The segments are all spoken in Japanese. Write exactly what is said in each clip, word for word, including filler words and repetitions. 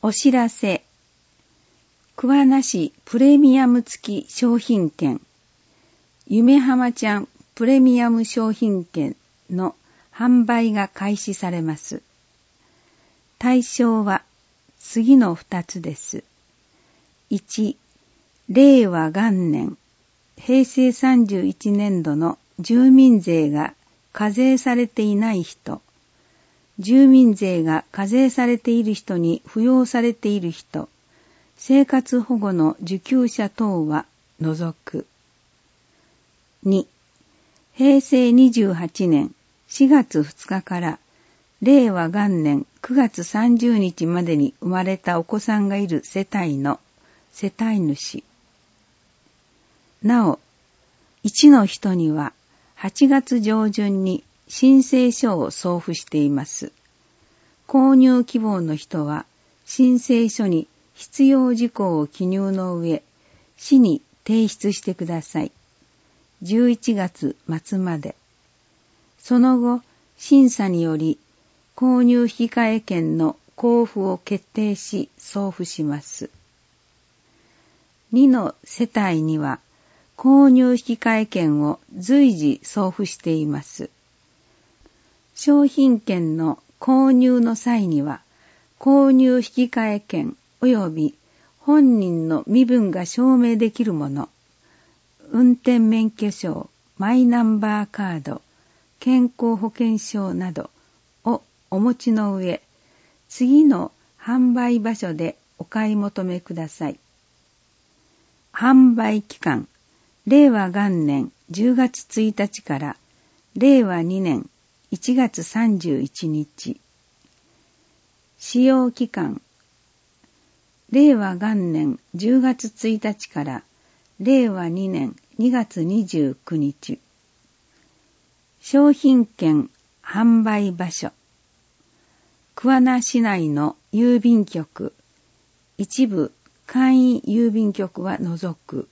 お知らせ。桑名市プレミアム付き商品券、夢浜ちゃんプレミアム商品券の販売が開始されます。対象は次のふたつです。いち、令和元年、平成さんじゅういちねんどの住民税が課税されていない人、住民税が課税されている人に扶養されている人、生活保護の受給者等は除く。に、平成にじゅうはちねんしがつふつかから令和元年くがつさんじゅうにちまでに生まれたお子さんがいる世帯の世帯主。なお、いちの人にははちがつ上旬に申請書を送付しています。購入希望の人は申請書に必要事項を記入の上、市に提出してください。じゅういちがつまつまで。その後、審査により購入引換券の交付を決定し送付します。にの世帯には購入引換券を随時送付しています。商品券の購入の際には、購入引換券及び本人の身分が証明できるもの、運転免許証、マイナンバーカード、健康保険証などをお持ちの上、次の販売場所でお買い求めください。販売期間、令和元年じゅうがつついたちから令和にねんいちがつさんじゅういちにち。使用期間、令和元年じゅうがつついたちから令和にねんにがつにじゅうくにち。商品券販売場所、桑名市内の郵便局、一部簡易郵便局は除く。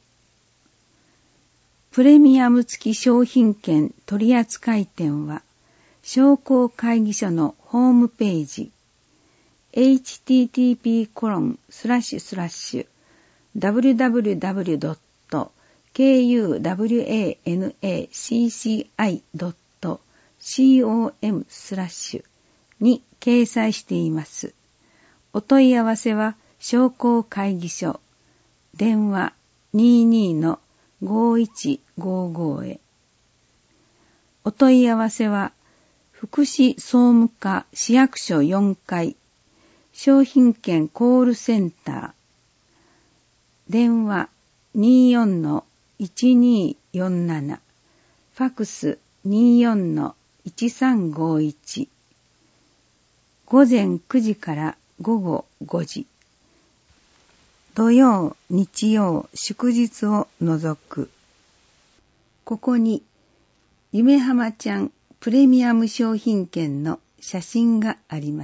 プレミアム付き商品券取扱店は、商工会議所のホームページ、エイチティーティーピーコロンスラッシュスラッシュダブリュダブリュダブリュドットケーユーダブリュエーエヌエーシーシーアイドットコムスラッシュに掲載しています。お問い合わせは商工会議所、電話 にじゅうに のごいちごご へ。お問い合わせは福祉総務課市役所よんかい商品券コールセンター、電話 にじゅうよん のいちによんなな、ファクス にじゅうよん のいちさんごいち、午前くじから午後ごじ、土曜、日曜、祝日を除く。ここに夢浜ちゃんプレミアム商品券の写真があります。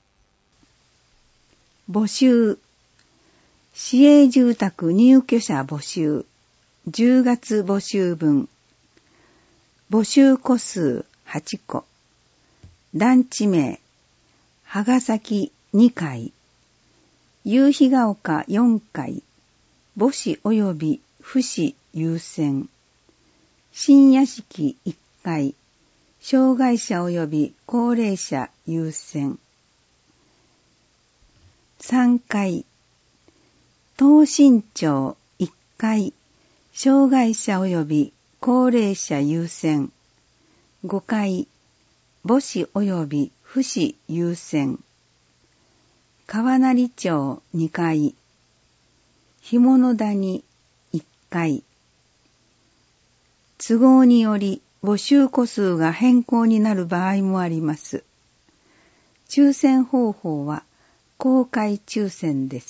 募集。市営住宅入居者募集。じゅうがつ募集分。募集戸数はちこ。団地名。羽ヶ崎にかい。夕日が丘よんかい。母子及び父子優先。新屋敷いっかい。障害者及び高齢者優先。さんかい。東新町いっかい。障害者及び高齢者優先。ごかい。母子及び父子優先。川成町にかい。干物谷いっかい。都合により募集戸数が変更になる場合もあります。抽選方法は公開抽選です。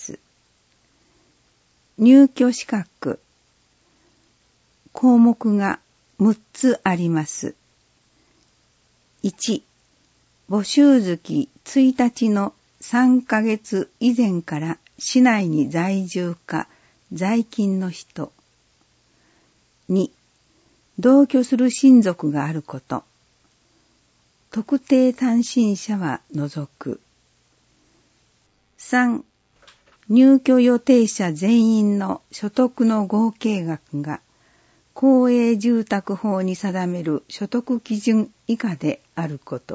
入居資格。項目がむっつあります。いち、募集月ついたちのさんかげつ以前から市内に在住か在勤の人。に、同居する親族があること。特定単身者は除く。 さん、入居予定者全員の所得の合計額が公営住宅法に定める所得基準以下であること。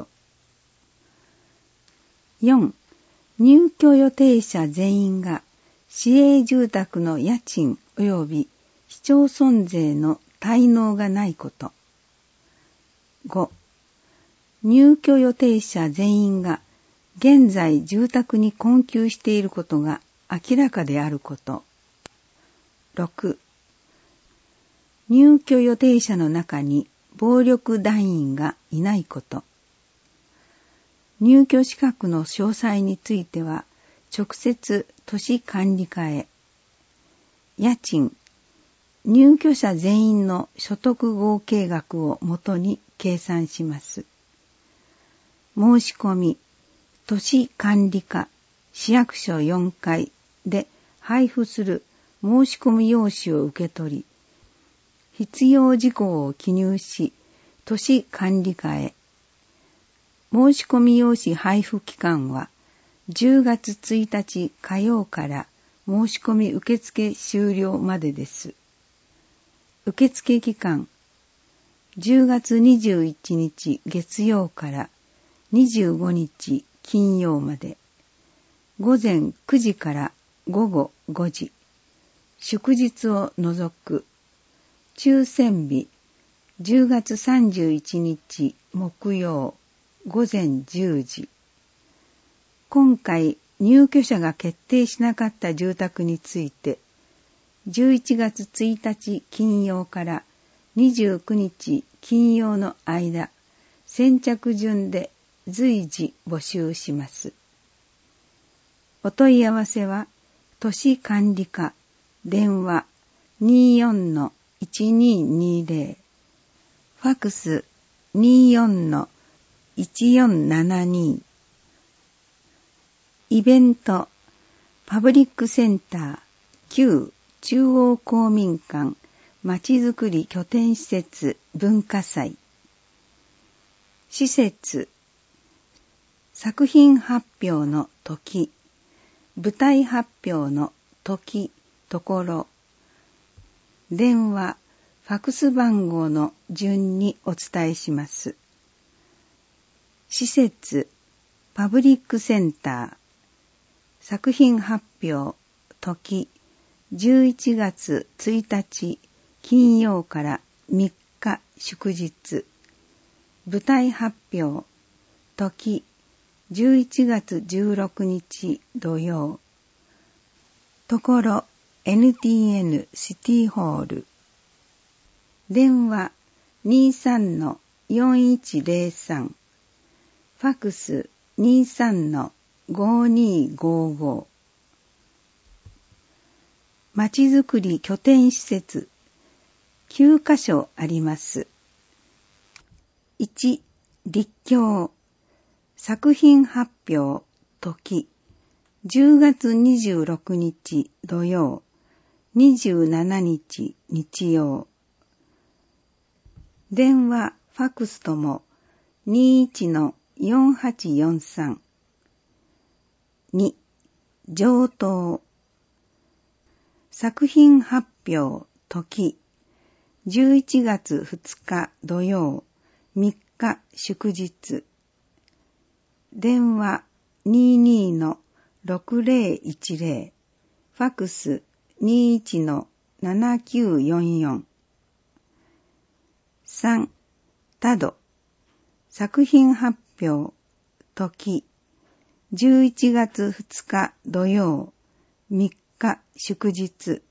よん、入居予定者全員が市営住宅の家賃及び市町村税の滞納がないこと。ご、入居予定者全員が現在住宅に困窮していることが明らかであること。ろく、入居予定者の中に暴力団員がいないこと。入居資格の詳細については直接都市管理課へ。家賃、入居者全員の所得合計額をもとに計算します。申し込み、都市管理課、市役所よんかいで配布する申し込み用紙を受け取り、必要事項を記入し、都市管理課へ。申し込み用紙配布期間はじゅうがつついたち火曜から申し込み受付終了までです。受付期間、じゅうがつにじゅういちにち月曜からにじゅうごにち金曜まで、午前くじから午後ごじ、祝日を除く、抽選日、じゅうがつさんじゅういちにち木曜、午前じゅうじ。今回入居者が決定しなかった住宅について、じゅういちがつついたち金曜からにじゅうくにち金曜の間、先着順で随時募集します。お問い合わせは、都市管理課、電話 にじゅうよんのいちにーにーぜろ、ファクス にじゅうよんのいちよんななに、イベント、パブリックセンター、旧中央公民館、まちづくり拠点施設文化祭。施設、作品発表の時、舞台発表の時、ところ、電話、ファクス番号の順にお伝えします。施設、パブリックセンター、作品発表、時、じゅういちがつついたち金曜からみっか祝日、舞台発表、時、じゅういちがつじゅうろくにち土曜、ところ エヌティーエヌ シティホール、電話 にじゅうさんのよんいちぜろさん、ファクス にじゅうさんのごにーごーごー。まちづくり拠点施設きゅうかしょあります。いち、立教、作品発表、時、じゅうがつにじゅうろくにち土曜、にじゅうしちにち日曜。電話、ファクスともにじゅういちのよんはちよんさん。に、上等、作品発表、時、じゅういちがつふつか土曜、みっか祝日。電話 にじゅうにのろくぜろいちぜろ、ファクス にじゅういちのななきゅうよんよん。さん、多度、作品発表、時、じゅういちがつふつか土曜、みっか祝日。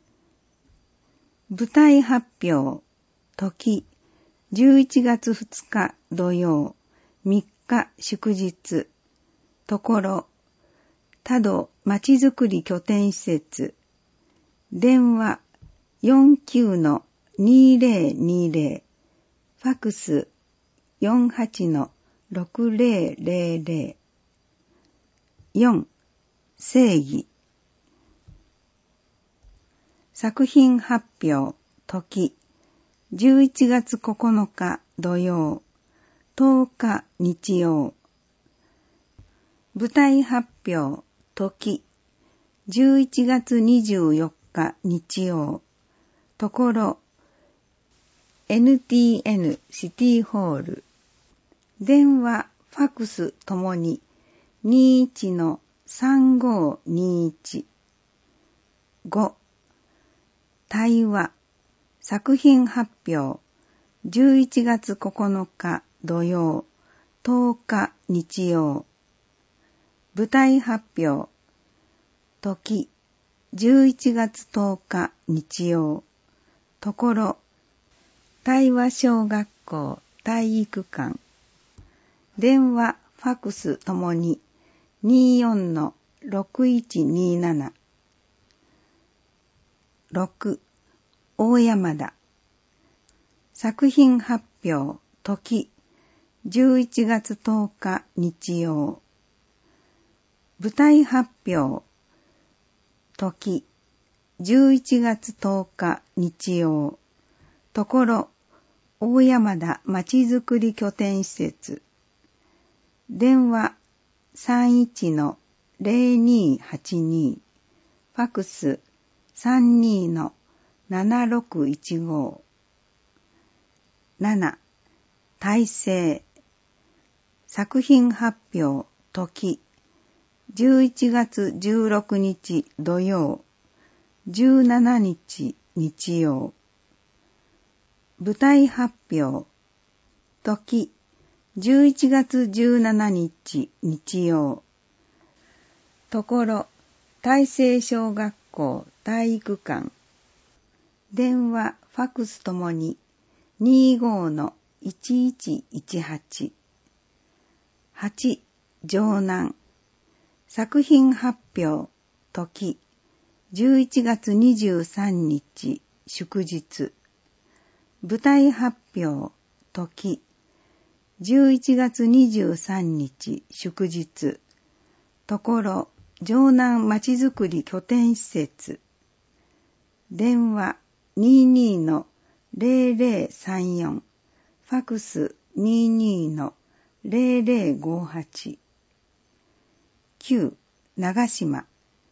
舞台発表、時、じゅういちがつふつか土曜、みっか祝日。ところ、多度まちづくり拠点施設。電話 よんきゅうのにぜろにぜろ、ファクス よんはちのろくぜろぜろぜろ。よん、正義。作品発表、時、じゅういちがつここのか土曜、とおか日曜。舞台発表、 時、じゅういちがつにじゅうよっか日曜、ところ、エヌティーエヌ シティホール、電話、ファクスともに にじゅういちのさんごーにーいち。ご、対話、作品発表、じゅういちがつここのか土曜、とおか日曜。舞台発表、時、じゅういちがつとおか日曜。ところ、対話小学校体育館。電話、ファクスともに にじゅうよんのろくいちにーなな。ろく、大山田。作品発表、時、じゅういちがつとおか日曜。舞台発表、時、じゅういちがつとおか日曜。ところ、大山田まちづくり拠点施設。電話 さんじゅういちのぜろにーはちにー。ファクス さんじゅうにのななろくいちごー。なな、体制。作品発表、時、じゅういちがつじゅうろくにち土曜、じゅうしちにち日曜。舞台発表、時、じゅういちがつじゅうしちにち日曜。ところ、大成小学校体育館。電話、ファクスともに にじゅうごのいちいちいちはち。はち、城南。作品発表、時、じゅういちがつにじゅうさんにち祝日。舞台発表、時、じゅういちがつにじゅうさんにち祝日。ところ、城南まちづくり拠点施設。電話 にじゅうにのぜろぜろさんよん。ファクス にじゅうにのぜろぜろごはち。きゅう、長島。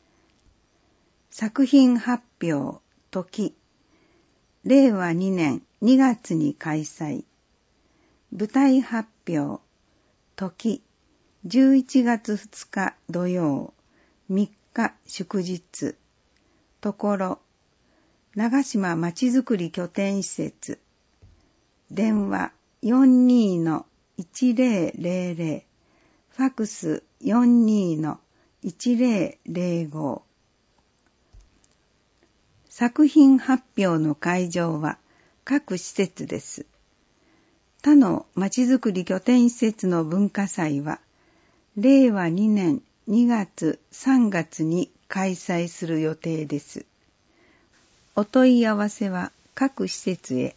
作品発表、時、れいわにねんにがつに開催。舞台発表、時、じゅういちがつふつか土曜、みっか祝日。ところ、長島まちづくり拠点施設。電話 よんじゅうにのいちぜろぜろぜろ。ファクス よんじゅうにのいちぜろぜろご。作品発表の会場は各施設です。他のまちづくり拠点施設の文化祭は、れいわにねんにがつさんがつに開催する予定です。お問い合わせは各施設へ。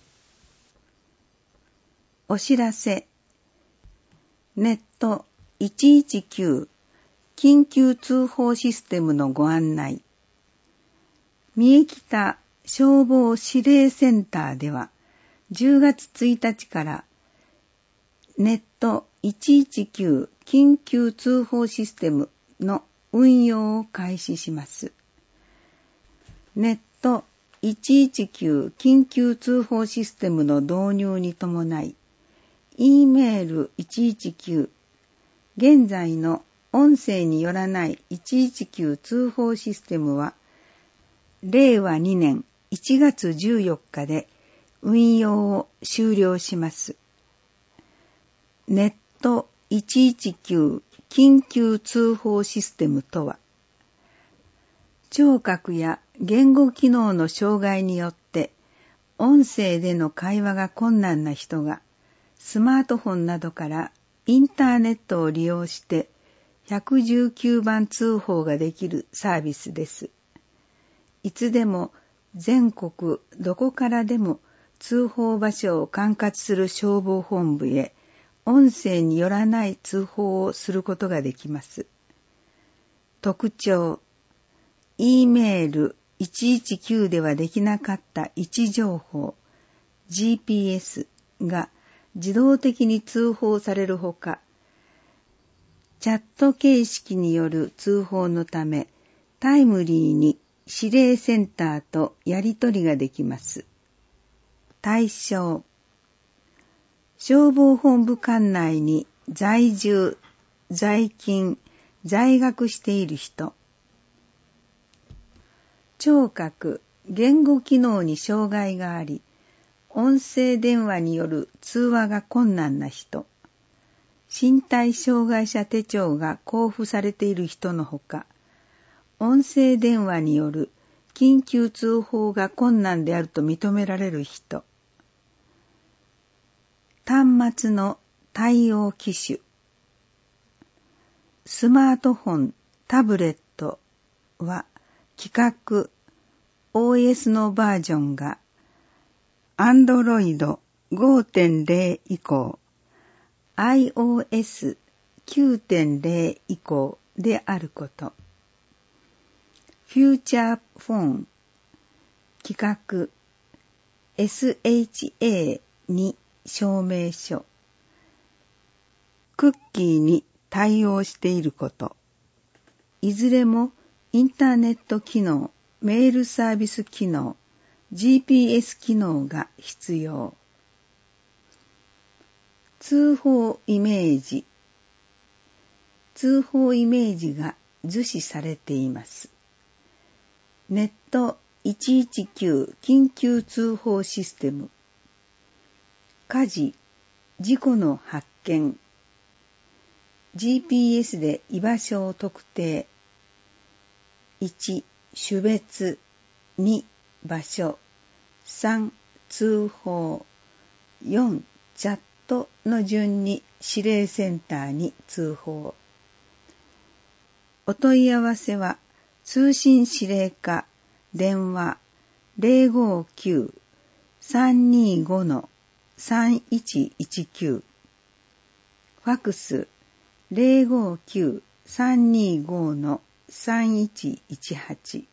お知らせ。ネットいちいちきゅう緊急通報システムのご案内。三重北消防指令センターではじゅうがつついたちからネットいちいちきゅう緊急通報システムの運用を開始します。ネットいちいちきゅう緊急通報システムの導入に伴い、E メールいちいちきゅう、現在の音声によらないいちいちきゅう通報システムは、れいわにねんいちがつじゅうよっかで運用を終了します。ネットいちいちきゅう緊急通報システムとは、聴覚や言語機能の障害によって音声での会話が困難な人がスマートフォンなどからインターネットを利用していちいちきゅうばん通報ができるサービスです。いつでも全国どこからでも通報場所を管轄する消防本部へ音声によらない通報をすることができます。特徴、E メールいちいちきゅうではできなかった位置情報、ジーピーエス が自動的に通報されるほか、 チャット形式による通報のため、タイムリーに指令センターとやり取りができます。対象。消防本部管内に在住、在勤、在学している人。聴覚、言語機能に障害があり、音声電話による通話が困難な人。身体障害者手帳が交付されている人のほか、音声電話による緊急通報が困難であると認められる人。端末の対応機種。スマートフォン、タブレットは規格、オーエス のバージョンが アンドロイドごてんゼロ 以降、アイオーエスきゅうてんゼロ 以降であること。フューチャーフォン、規格 エスエイチエーに 証明書。クッキーに対応していること。いずれもインターネット機能、メールサービス機能、ジーピーエス 機能が必要。通報イメージ。通報イメージが図示されています。ネットいちいちきゅう緊急通報システム。火事、事故の発見。ジーピーエス で居場所を特定。いち、種別。に、場所。さん、通報。よん、チャットの順に指令センターに通報。お問い合わせは通信指令課電話 ゼロごきゅう さんにご さんいちいちきゅう ファクス ゼロごきゅう さんにご さんいちいちはち